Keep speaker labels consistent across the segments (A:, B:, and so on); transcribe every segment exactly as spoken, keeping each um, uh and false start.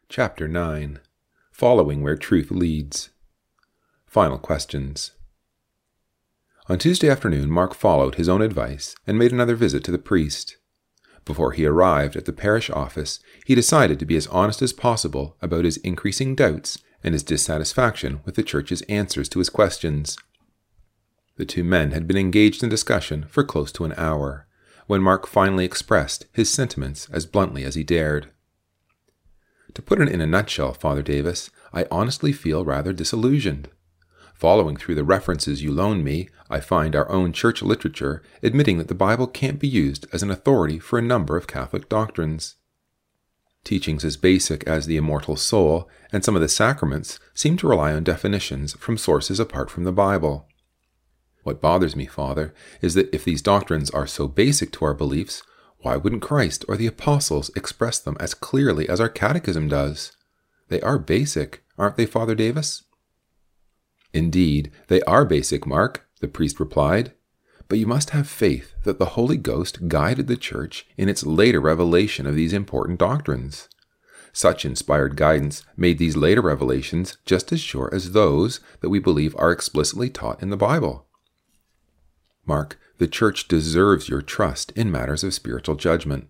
A: Chapter nine. Following Where Truth Leads. Final questions. On Tuesday afternoon, Mark followed his own advice and made another visit to the priest. Before he arrived at the parish office, he decided to be as honest as possible about his increasing doubts and his dissatisfaction with the church's answers to his questions. The two men had been engaged in discussion for close to an hour, when Mark finally expressed his sentiments as bluntly as he dared. To put it in a nutshell, Father Davis, I honestly feel rather disillusioned. Following through the references you loaned me, I find our own church literature admitting that the Bible can't be used as an authority for a number of Catholic doctrines. Teachings as basic as the immortal soul and some of the sacraments seem to rely on definitions from sources apart from the Bible. What bothers me, Father, is that if these doctrines are so basic to our beliefs, why wouldn't Christ or the apostles express them as clearly as our catechism does? They are basic, aren't they, Father Davis? Indeed, they are basic, Mark, the priest replied. But you must have faith that the Holy Ghost guided the Church in its later revelation of these important doctrines. Such inspired guidance made these later revelations just as sure as those that we believe are explicitly taught in the Bible. Mark, the Church deserves your trust in matters of spiritual judgment.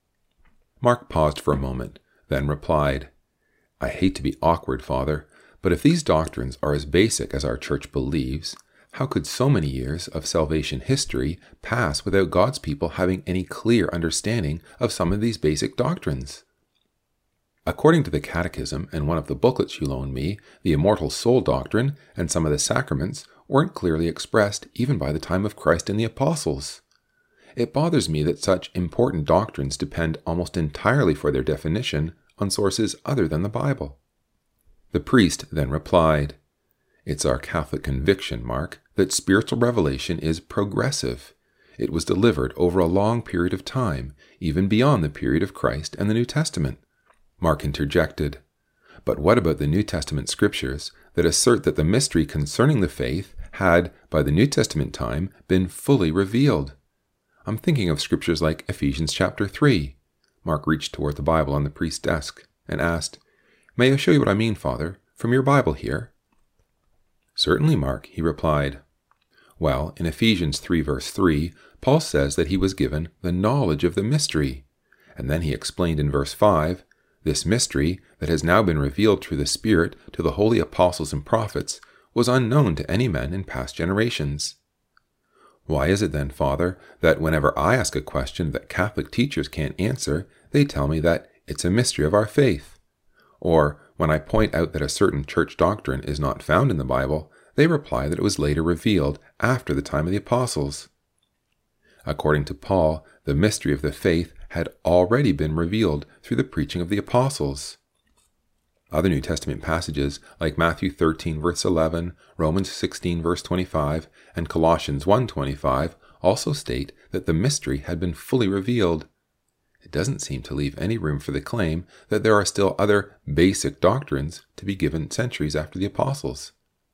A: Mark paused for a moment, then replied, I hate to be awkward, Father, but if these doctrines are as basic as our Church believes, how could so many years of salvation history pass without God's people having any clear understanding of some of these basic doctrines? According to the Catechism and one of the booklets you loaned me, the immortal soul doctrine and some of the sacraments weren't clearly expressed even by the time of Christ and the apostles. It bothers me that such important doctrines depend almost entirely for their definition on sources other than the Bible. The priest then replied, It's our Catholic conviction, Mark, that spiritual revelation is progressive. It was delivered over a long period of time, even beyond the period of Christ and the New Testament. Mark interjected, But what about the New Testament scriptures that assert that the mystery concerning the faith had, by the New Testament time, been fully revealed? I'm thinking of scriptures like Ephesians chapter three. Mark reached toward the Bible on the priest's desk and asked, May I show you what I mean, Father, from your Bible here? Certainly, Mark, he replied. Well, in Ephesians three verse three, Paul says that he was given the knowledge of the mystery. And then he explained in verse five, This mystery, that has now been revealed through the Spirit to the holy apostles and prophets, was unknown to any men in past generations. Why is it then, Father, that whenever I ask a question that Catholic teachers can't answer, they tell me that it's a mystery of our faith? Or, when I point out that a certain church doctrine is not found in the Bible, they reply that it was later revealed after the time of the apostles. According to Paul, the mystery of the faith had already been revealed through the preaching of the apostles. Other New Testament passages, like Matthew thirteen verse eleven, Romans sixteen verse twenty-five, and Colossians one twenty-five, also state that the mystery had been fully revealed. It doesn't seem to leave any room for the claim that there are still other basic doctrines to be given centuries after the apostles.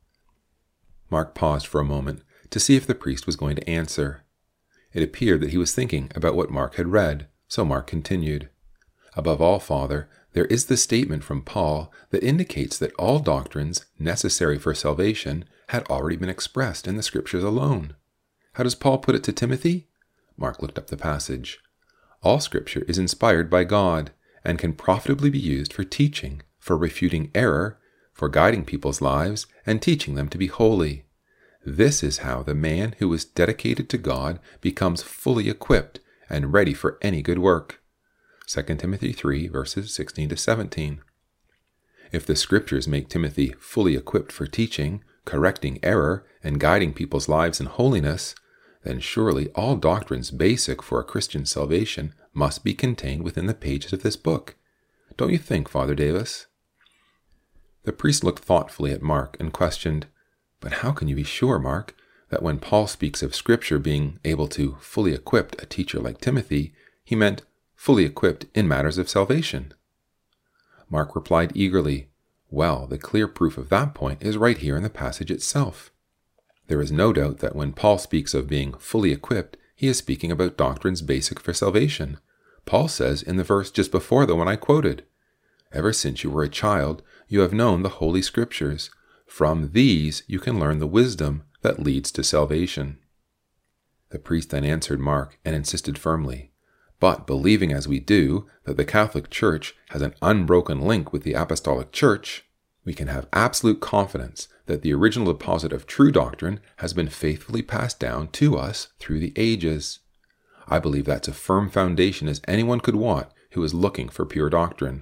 A: Mark paused for a moment to see if the priest was going to answer. It appeared that he was thinking about what Mark had read, so Mark continued, Above all, Father, there is the statement from Paul that indicates that all doctrines necessary for salvation had already been expressed in the Scriptures alone. How does Paul put it to Timothy? Mark looked up the passage. All Scripture is inspired by God and can profitably be used for teaching, for refuting error, for guiding people's lives, and teaching them to be holy. This is how the man who is dedicated to God becomes fully equipped and ready for any good work. Second Timothy three, verses sixteen to seventeen. If the Scriptures make Timothy fully equipped for teaching, correcting error, and guiding people's lives in holiness, then surely all doctrines basic for a Christian salvation must be contained within the pages of this book. Don't you think, Father Davis? The priest looked thoughtfully at Mark and questioned, But how can you be sure, Mark, that when Paul speaks of Scripture being able to fully equip a teacher like Timothy, he meant fully equipped in matters of salvation? Mark replied eagerly, Well, the clear proof of that point is right here in the passage itself. There is no doubt that when Paul speaks of being fully equipped, he is speaking about doctrines basic for salvation. Paul says in the verse just before the one I quoted, Ever since you were a child, you have known the Holy Scriptures. From these you can learn the wisdom that leads to salvation." The priest then answered Mark and insisted firmly, "But believing as we do that the Catholic Church has an unbroken link with the Apostolic Church, we can have absolute confidence that the original deposit of true doctrine has been faithfully passed down to us through the ages. I believe that's a firm foundation as anyone could want who is looking for pure doctrine."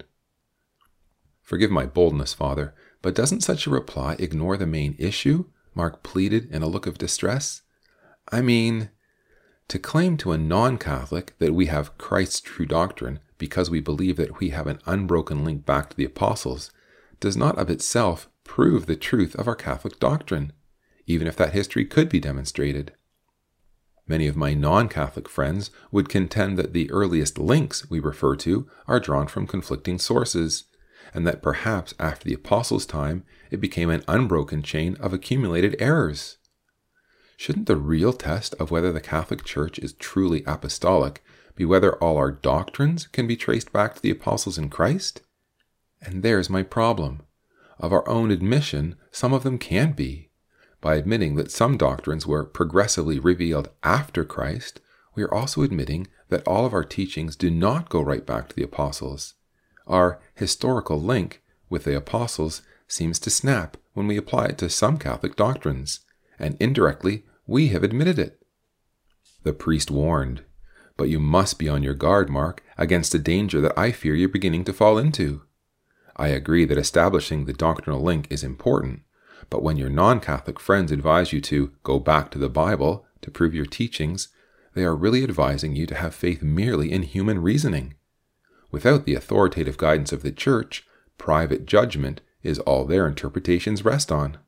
A: "Forgive my boldness, Father, but doesn't such a reply ignore the main issue?" Mark pleaded in a look of distress. "I mean, to claim to a non-Catholic that we have Christ's true doctrine because we believe that we have an unbroken link back to the apostles does not of itself prove the truth of our Catholic doctrine, even if that history could be demonstrated. Many of my non-Catholic friends would contend that the earliest links we refer to are drawn from conflicting sources, and that perhaps after the apostles' time it became an unbroken chain of accumulated errors. Shouldn't the real test of whether the Catholic Church is truly apostolic be whether all our doctrines can be traced back to the apostles in Christ? And there's my problem. Of our own admission, some of them can be. By admitting that some doctrines were progressively revealed after Christ, we are also admitting that all of our teachings do not go right back to the apostles. Our historical link with the apostles seems to snap when we apply it to some Catholic doctrines, and indirectly we have admitted it." The priest warned, "But you must be on your guard, Mark, against a danger that I fear you're beginning to fall into. I agree that establishing the doctrinal link is important, but when your non-Catholic friends advise you to go back to the Bible to prove your teachings, they are really advising you to have faith merely in human reasoning. Without the authoritative guidance of the Church, private judgment is all their interpretations rest on."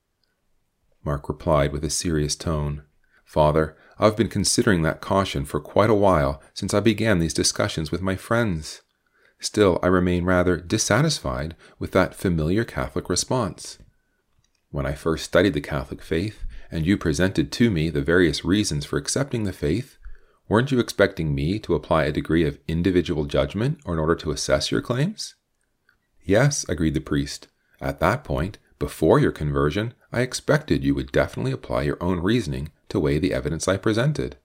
A: Mark replied with a serious tone, "Father, I've been considering that caution for quite a while since I began these discussions with my friends. Still, I remain rather dissatisfied with that familiar Catholic response. When I first studied the Catholic faith, and you presented to me the various reasons for accepting the faith, weren't you expecting me to apply a degree of individual judgment in order to assess your claims?" "Yes," agreed the priest. "At that point, before your conversion, I expected you would definitely apply your own reasoning to weigh the evidence I presented.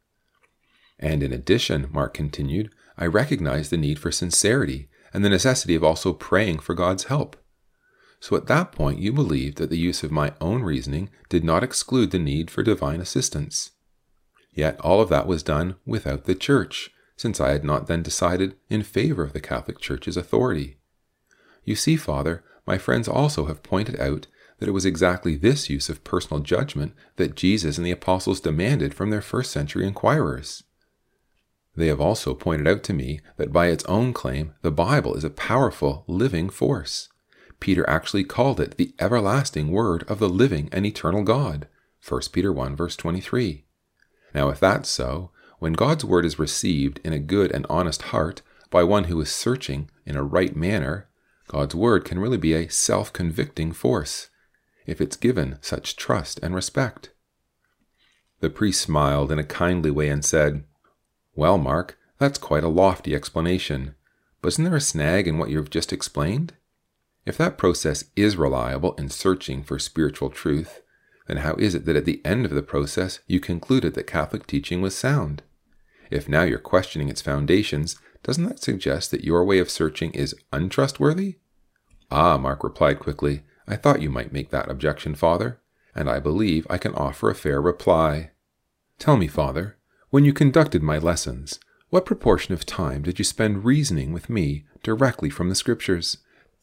A: And in addition," Mark continued, "I recognize the need for sincerity and the necessity of also praying for God's help. So at that point you believed that the use of my own reasoning did not exclude the need for divine assistance. Yet all of that was done without the Church, since I had not then decided in favor of the Catholic Church's authority. You see, Father, my friends also have pointed out that it was exactly this use of personal judgment that Jesus and the apostles demanded from their first century inquirers. They have also pointed out to me that by its own claim, the Bible is a powerful, living force. Peter actually called it the everlasting word of the living and eternal God, First Peter one verse twenty-three. Now if that's so, when God's word is received in a good and honest heart by one who is searching in a right manner, God's word can really be a self-convicting force, if it's given such trust and respect." The priest smiled in a kindly way and said, "Well, Mark, that's quite a lofty explanation, but isn't there a snag in what you've just explained? If that process is reliable in searching for spiritual truth, then how is it that at the end of the process you concluded that Catholic teaching was sound? If now you're questioning its foundations, doesn't that suggest that your way of searching is untrustworthy?" "Ah," Mark replied quickly, "I thought you might make that objection, Father, and I believe I can offer a fair reply. Tell me, Father, when you conducted my lessons, what proportion of time did you spend reasoning with me directly from the Scriptures?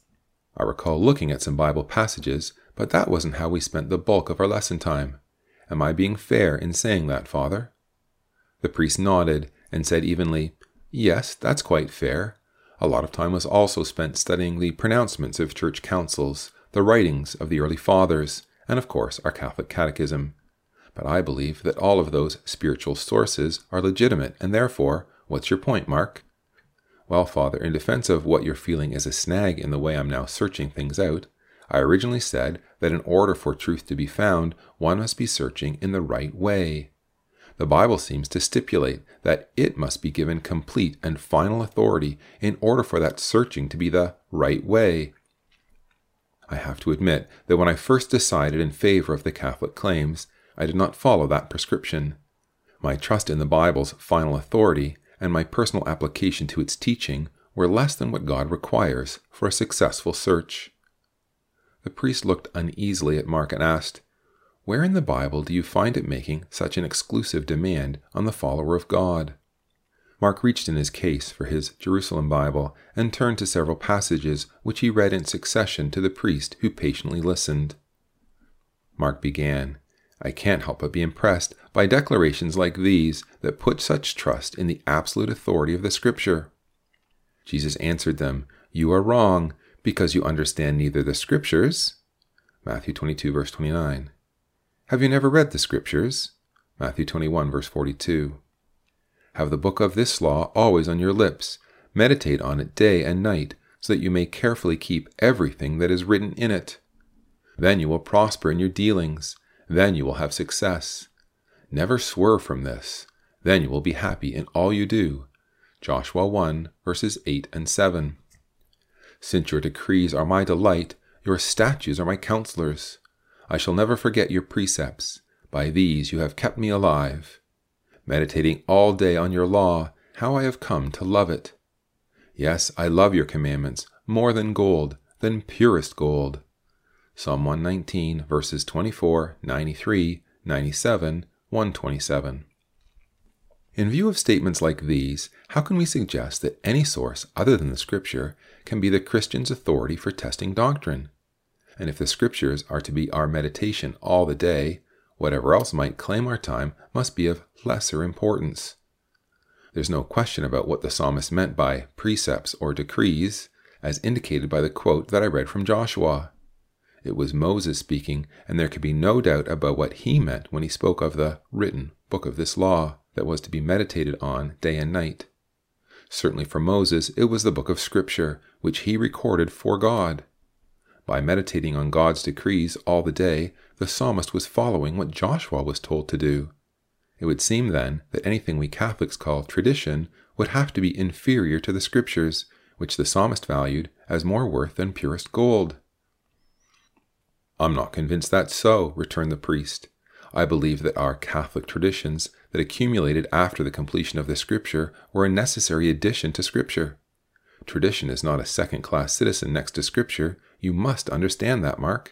A: I recall looking at some Bible passages, but that wasn't how we spent the bulk of our lesson time. Am I being fair in saying that, Father?" The priest nodded and said evenly, "Yes, that's quite fair. A lot of time was also spent studying the pronouncements of church councils, the writings of the early fathers, and of course our Catholic catechism. But I believe that all of those spiritual sources are legitimate, and therefore, what's your point, Mark?" "Well, Father, in defense of what you're feeling is a snag in the way I'm now searching things out, I originally said that in order for truth to be found, one must be searching in the right way. The Bible seems to stipulate that it must be given complete and final authority in order for that searching to be the right way. I have to admit that when I first decided in favor of the Catholic claims, I did not follow that prescription. My trust in the Bible's final authority and my personal application to its teaching were less than what God requires for a successful search. The priest looked uneasily at Mark and asked, "Where in the Bible do you find it making such an exclusive demand on the follower of God?" Mark reached in his case for his Jerusalem Bible and turned to several passages which he read in succession to the priest who patiently listened. Mark began, "I can't help but be impressed by declarations like these that put such trust in the absolute authority of the Scripture." Jesus answered them, "You are wrong, because you understand neither the Scriptures," Matthew twenty-two, verse twenty-nine. "Have you never read the Scriptures?" Matthew twenty-one, verse forty-two. "Have the book of this law always on your lips. Meditate on it day and night, so that you may carefully keep everything that is written in it. Then you will prosper in your dealings. Then you will have success. Never swerve from this. Then you will be happy in all you do." Joshua one, verses eight and seven. "Since your decrees are my delight, your statutes are my counselors. I shall never forget your precepts. By these you have kept me alive. Meditating all day on your law, how I have come to love it. Yes, I love your commandments more than gold, than purest gold." Psalm one nineteen, verses twenty-four, ninety-three, ninety-seven, one twenty-seven. In view of statements like these, how can we suggest that any source other than the Scripture can be the Christian's authority for testing doctrine? And if the Scriptures are to be our meditation all the day, whatever else might claim our time must be of lesser importance. There's no question about what the psalmist meant by precepts or decrees, as indicated by the quote that I read from Joshua. It was Moses speaking, and there could be no doubt about what he meant when he spoke of the written book of this law that was to be meditated on day and night. Certainly for Moses, it was the book of Scripture, which he recorded for God. By meditating on God's decrees all the day, the psalmist was following what Joshua was told to do. It would seem then that anything we Catholics call tradition would have to be inferior to the Scriptures, which the psalmist valued as more worth than purest gold. "I'm not convinced that's so," returned the priest. "I believe that our Catholic traditions that accumulated after the completion of the Scripture were a necessary addition to Scripture. Tradition is not a second-class citizen next to Scripture. You must understand that, Mark."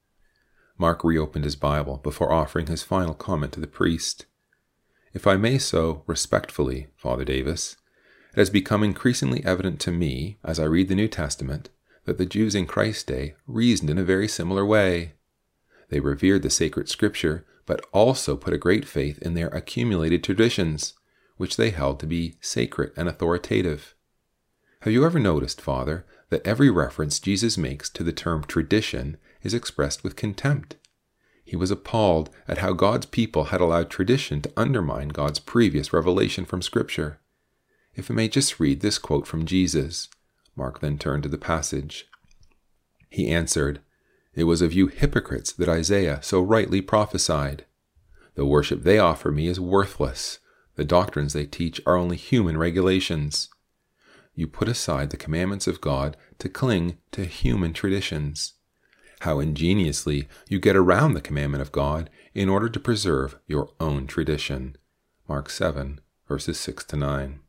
A: Mark reopened his Bible before offering his final comment to the priest. "If I may so respectfully, Father Davis, it has become increasingly evident to me, as I read the New Testament, that the Jews in Christ's day reasoned in a very similar way. They revered the sacred Scripture, but also put a great faith in their accumulated traditions, which they held to be sacred and authoritative. Have you ever noticed, Father, that every reference Jesus makes to the term tradition is expressed with contempt? He was appalled at how God's people had allowed tradition to undermine God's previous revelation from Scripture. If I may just read this quote from Jesus." Mark then turned to the passage. He answered, "It was of you hypocrites that Isaiah so rightly prophesied. The worship they offer me is worthless. The doctrines they teach are only human regulations. You put aside the commandments of God to cling to human traditions. How ingeniously you get around the commandment of God in order to preserve your own tradition." Mark seven, verses six to nine.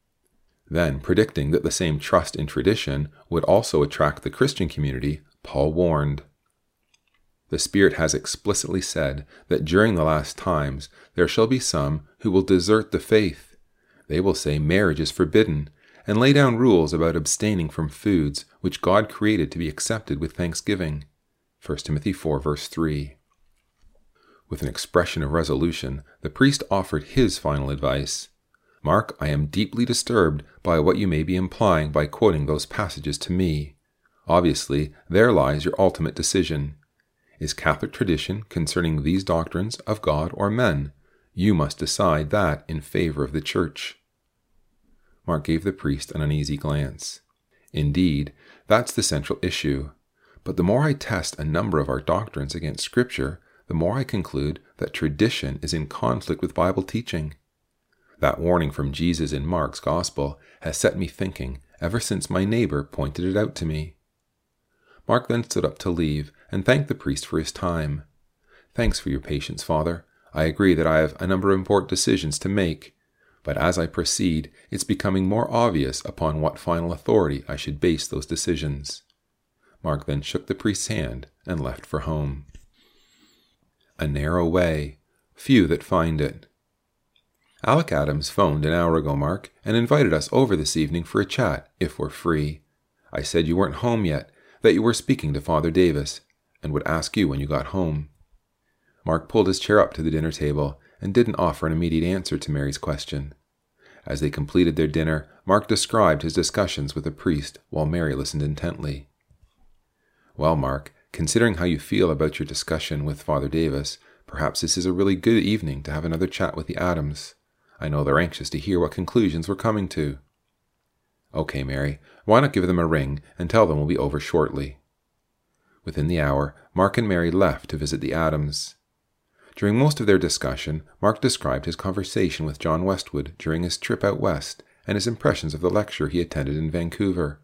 A: Then, predicting that the same trust in tradition would also attract the Christian community, Paul warned, "The Spirit has explicitly said that during the last times there shall be some who will desert the faith. They will say marriage is forbidden, and lay down rules about abstaining from foods which God created to be accepted with thanksgiving." First Timothy four, verse three. With an expression of resolution, the priest offered his final advice. "Mark, I am deeply disturbed by what you may be implying by quoting those passages to me. Obviously, there lies your ultimate decision. Is Catholic tradition concerning these doctrines of God or men? You must decide that in favor of the Church." Mark gave the priest an uneasy glance. "Indeed, that's the central issue. But the more I test a number of our doctrines against Scripture, the more I conclude that tradition is in conflict with Bible teaching. That warning from Jesus in Mark's Gospel has set me thinking ever since my neighbor pointed it out to me. Mark then stood up to leave and thanked the priest for his time. "Thanks for your patience, Father. I agree that I have a number of important decisions to make, but as I proceed, it's becoming more obvious upon what final authority I should base those decisions." Mark then shook the priest's hand and left for home. A narrow way, few that find it. Alec Adams phoned an hour ago, Mark, and invited us over this evening for a chat, if we're free. I said you weren't home yet, that you were speaking to Father Davis, and would ask you when you got home. Mark pulled his chair up to the dinner table and didn't offer an immediate answer to Mary's question. As they completed their dinner, Mark described his discussions with the priest while Mary listened intently. "Well, Mark, considering how you feel about your discussion with Father Davis, perhaps this is a really good evening to have another chat with the Adams. I know they're anxious to hear what conclusions we're coming to." "Okay, Mary, why not give them a ring and tell them we'll be over shortly?" Within the hour, Mark and Mary left to visit the Adams. During most of their discussion, Mark described his conversation with John Westwood during his trip out west and his impressions of the lecture he attended in Vancouver.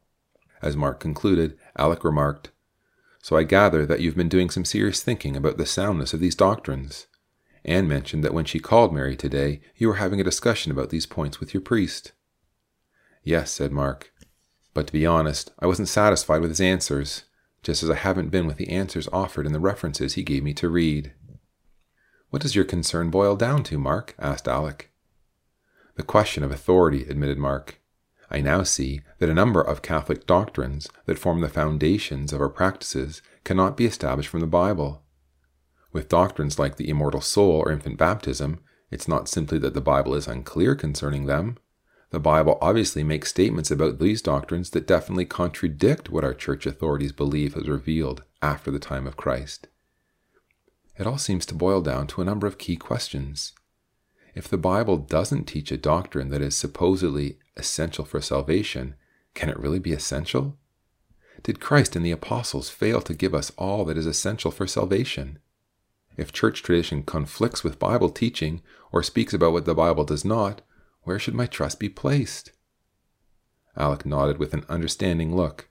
A: As Mark concluded, Alec remarked, "So I gather that you've been doing some serious thinking about the soundness of these doctrines. Anne mentioned that when she called Mary today, you were having a discussion about these points with your priest." "Yes," said Mark. "But to be honest, I wasn't satisfied with his answers, just as I haven't been with the answers offered in the references he gave me to read." "What does your concern boil down to, Mark?" asked Alec. "The question of authority," admitted Mark. "I now see that a number of Catholic doctrines that form the foundations of our practices cannot be established from the Bible. With doctrines like the immortal soul or infant baptism, it's not simply that the Bible is unclear concerning them. The Bible obviously makes statements about these doctrines that definitely contradict what our church authorities believe was revealed after the time of Christ. It all seems to boil down to a number of key questions. If the Bible doesn't teach a doctrine that is supposedly essential for salvation, can it really be essential? Did Christ and the apostles fail to give us all that is essential for salvation? If church tradition conflicts with Bible teaching or speaks about what the Bible does not, where should my trust be placed?" Alec nodded with an understanding look.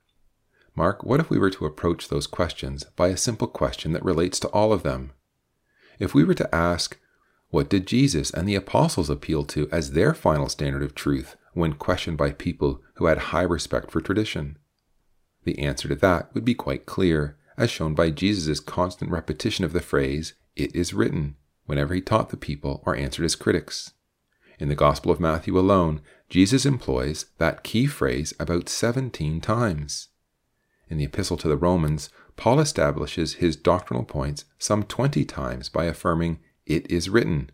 A: "Mark, what if we were to approach those questions by a simple question that relates to all of them? If we were to ask, what did Jesus and the apostles appeal to as their final standard of truth when questioned by people who had high respect for tradition? The answer to that would be quite clear, as shown by Jesus' constant repetition of the phrase, 'It is written,' whenever he taught the people or answered his critics. In the Gospel of Matthew alone, Jesus employs that key phrase about seventeen times. In the Epistle to the Romans, Paul establishes his doctrinal points some twenty times by affirming, 'It is written.'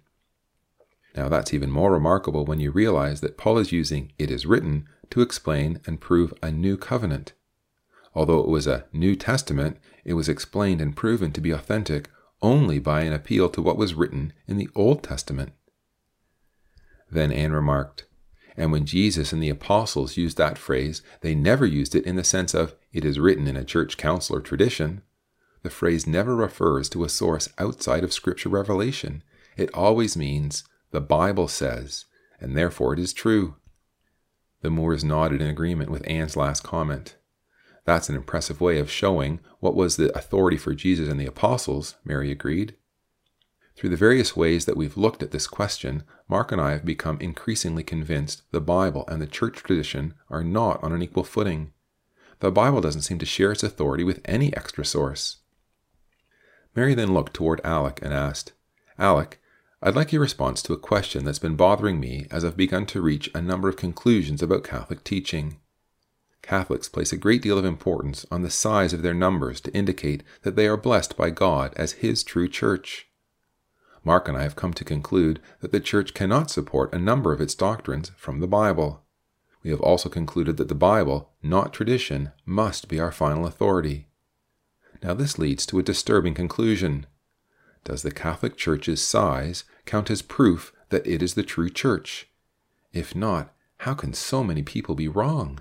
A: Now that's even more remarkable when you realize that Paul is using 'it is written' to explain and prove a new covenant. Although it was a New Testament, it was explained and proven to be authentic only by an appeal to what was written in the Old Testament." Then Anne remarked, "And when Jesus and the apostles used that phrase, they never used it in the sense of, 'it is written in a church council or tradition.' The phrase never refers to a source outside of Scripture revelation. It always means, 'the Bible says,' and therefore it is true." The Moores nodded in agreement with Anne's last comment. "That's an impressive way of showing what was the authority for Jesus and the apostles," Mary agreed. Through the various ways that we've looked at this question, Mark and I have become increasingly convinced the Bible and the church tradition are not on an equal footing. The Bible doesn't seem to share its authority with any extra source. Mary then looked toward Alec and asked, "Alec, I'd like your response to a question that's been bothering me as I've begun to reach a number of conclusions about Catholic teaching. Catholics place a great deal of importance on the size of their numbers to indicate that they are blessed by God as His true church. Mark and I have come to conclude that the Church cannot support a number of its doctrines from the Bible. We have also concluded that the Bible, not tradition, must be our final authority. Now this leads to a disturbing conclusion. Does the Catholic Church's size count as proof that it is the true Church? If not, how can so many people be wrong?"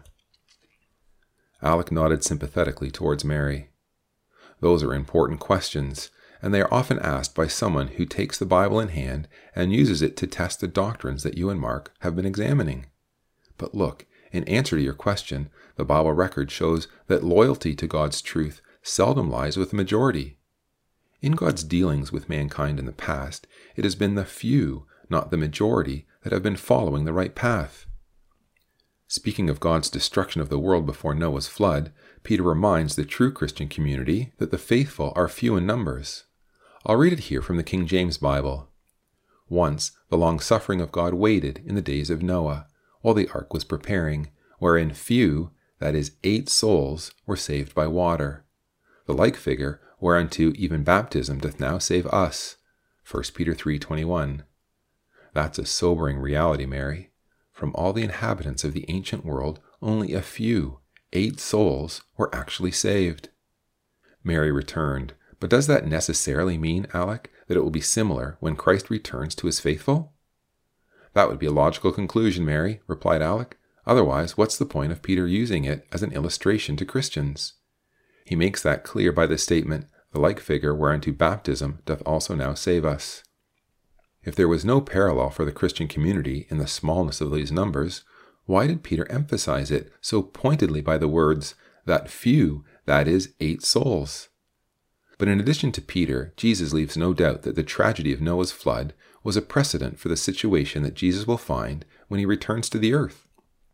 A: Alec nodded sympathetically towards Mary. "Those are important questions, and they are often asked by someone who takes the Bible in hand and uses it to test the doctrines that you and Mark have been examining. But look, in answer to your question, the Bible record shows that loyalty to God's truth seldom lies with the majority. In God's dealings with mankind in the past, it has been the few, not the majority, that have been following the right path. Speaking of God's destruction of the world before Noah's flood, Peter reminds the true Christian community that the faithful are few in numbers. I'll read it here from the King James Bible. Once the long-suffering of God waited in the days of Noah, while the ark was preparing, wherein few, that is, eight souls, were saved by water. The like figure, whereunto even baptism doth now save us. First Peter three twenty-one. That's a sobering reality, Mary. From all the inhabitants of the ancient world, only a few, eight souls, were actually saved. Mary returned, but does that necessarily mean, Alec, that it will be similar when Christ returns to his faithful? That would be a logical conclusion, Mary, replied Alec. Otherwise, what's the point of Peter using it as an illustration to Christians? He makes that clear by the statement, the like figure whereunto baptism doth also now save us. If there was no parallel for the Christian community in the smallness of these numbers, why did Peter emphasize it so pointedly by the words, that few, that is, eight souls? But in addition to Peter, Jesus leaves no doubt that the tragedy of Noah's flood was a precedent for the situation that Jesus will find when he returns to the earth.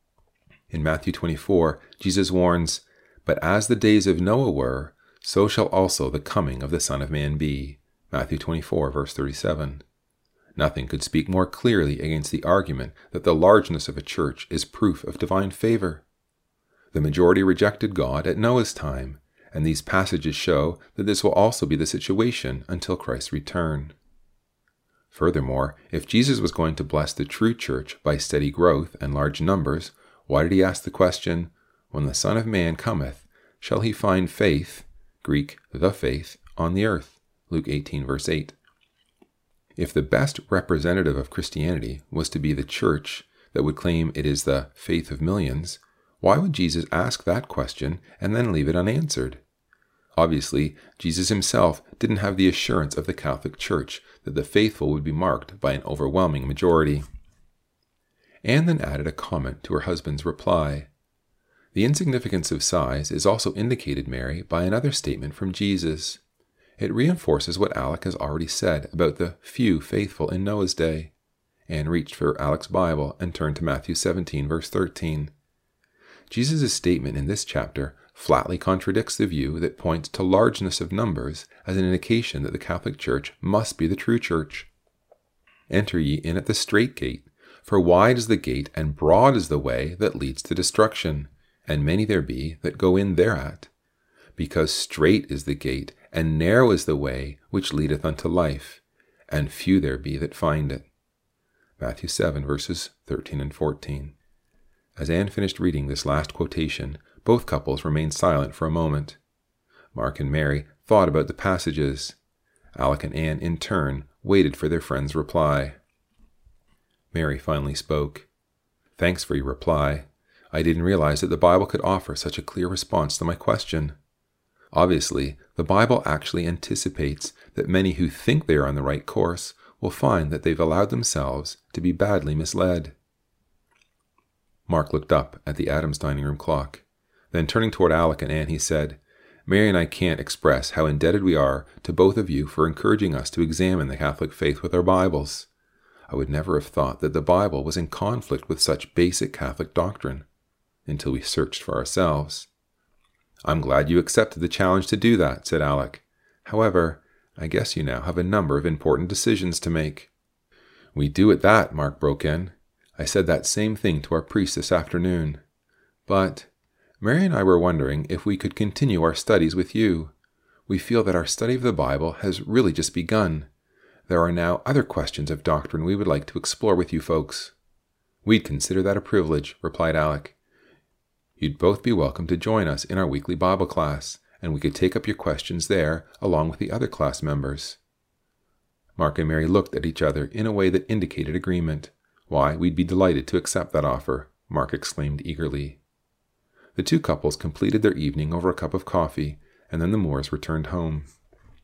A: In Matthew twenty-four, Jesus warns, "But as the days of Noah were, so shall also the coming of the Son of Man be." Matthew twenty-four, verse thirty-seven. Nothing could speak more clearly against the argument that the largeness of a church is proof of divine favor. The majority rejected God at Noah's time, and these passages show that this will also be the situation until Christ's return. Furthermore, if Jesus was going to bless the true church by steady growth and large numbers, why did he ask the question, "When the Son of Man cometh, shall he find faith," Greek, the faith, on the earth? Luke eighteen, verse eight. If the best representative of Christianity was to be the church that would claim it is the faith of millions, why would Jesus ask that question and then leave it unanswered? Obviously, Jesus himself didn't have the assurance of the Catholic Church that the faithful would be marked by an overwhelming majority. Anne then added a comment to her husband's reply. The insignificance of size is also indicated, Mary, by another statement from Jesus. It reinforces what Alec has already said about the few faithful in Noah's day. Anne reached for Alec's Bible and turned to Matthew seventeen, verse thirteen. Jesus' statement in this chapter flatly contradicts the view that points to largeness of numbers as an indication that the Catholic Church must be the true church. Enter ye in at the strait gate, for wide is the gate and broad is the way that leads to destruction, and many there be that go in thereat. Because strait is the gate, and narrow is the way which leadeth unto life, and few there be that find it. Matthew seven, verses thirteen and fourteen. As Anne finished reading this last quotation, both couples remained silent for a moment. Mark and Mary thought about the passages. Alec and Anne, in turn, waited for their friend's reply. Mary finally spoke. "Thanks for your reply. I didn't realize that the Bible could offer such a clear response to my question. Obviously, the Bible actually anticipates that many who think they are on the right course will find that they've allowed themselves to be badly misled." Mark looked up at the Adams dining room clock. Then turning toward Alec and Anne, he said, "Mary and I can't express how indebted we are to both of you for encouraging us to examine the Catholic faith with our Bibles. I would never have thought that the Bible was in conflict with such basic Catholic doctrine, until we searched for ourselves." "I'm glad you accepted the challenge to do that," said Alec. "However, I guess you now have a number of important decisions to make." "We do at that," Mark broke in. "I said that same thing to our priest this afternoon. But Mary and I were wondering if we could continue our studies with you. We feel that our study of the Bible has really just begun. There are now other questions of doctrine we would like to explore with you folks." "We'd consider that a privilege," replied Alec. "You'd both be welcome to join us in our weekly Bible class, and we could take up your questions there along with the other class members." Mark and Mary looked at each other in a way that indicated agreement. "Why, we'd be delighted to accept that offer," Mark exclaimed eagerly. The two couples completed their evening over a cup of coffee, and then the Moores returned home.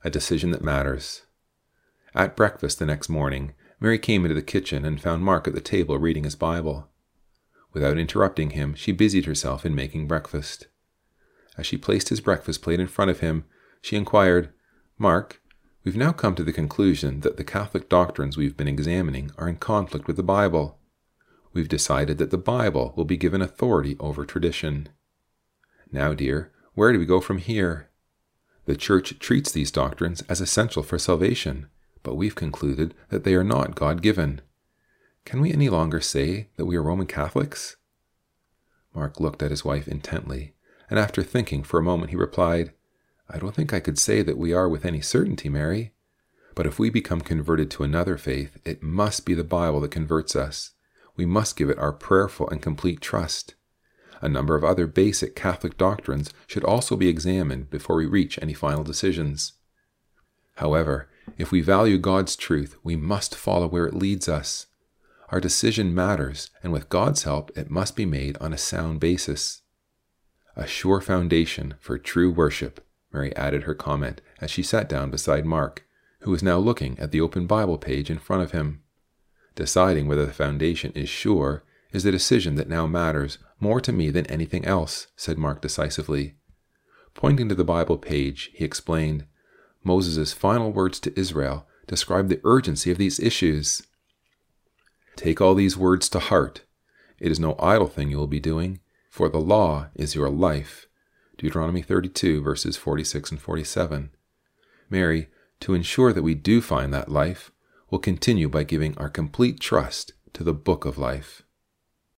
A: a decision that matters. At breakfast the next morning, Mary came into the kitchen and found Mark at the table reading his Bible. Without interrupting him, she busied herself in making breakfast. As she placed his breakfast plate in front of him, she inquired, "Mark, we've now come to the conclusion that the Catholic doctrines we've been examining are in conflict with the Bible. We've decided that the Bible will be given authority over tradition. Now, dear, where do we go from here? The Church treats these doctrines as essential for salvation, but we've concluded that they are not God-given. Can we any longer say that we are Roman Catholics?" Mark looked at his wife intently, and after thinking for a moment he replied, "I don't think I could say that we are with any certainty, Mary. But if we become converted to another faith, it must be the Bible that converts us. We must give it our prayerful and complete trust. A number of other basic Catholic doctrines should also be examined before we reach any final decisions. However, if we value God's truth, we must follow where it leads us. Our decision matters, and with God's help, it must be made on a sound basis. A sure foundation for true worship," Mary added her comment as she sat down beside Mark, who was now looking at the open Bible page in front of him. "Deciding whether the foundation is sure is the decision that now matters more to me than anything else," said Mark decisively. Pointing to the Bible page, he explained, "Moses' final words to Israel describe the urgency of these issues. Take all these words to heart. It is no idle thing you will be doing, for the law is your life." Deuteronomy thirty-two, verses forty-six and forty-seven. Mary, to ensure that we do find that life, will continue by giving our complete trust to the Book of Life.